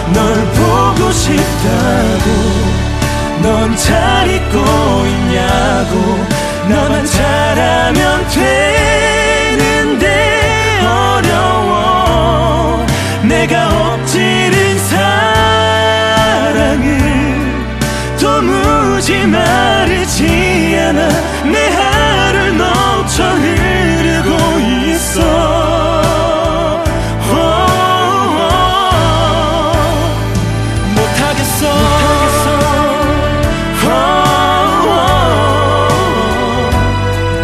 널 보고 싶다고 넌 잘 있고 있냐고 나만 잘하면 되는데 어려워 내가 엎지른 사랑을 도무지 마르지 않아 내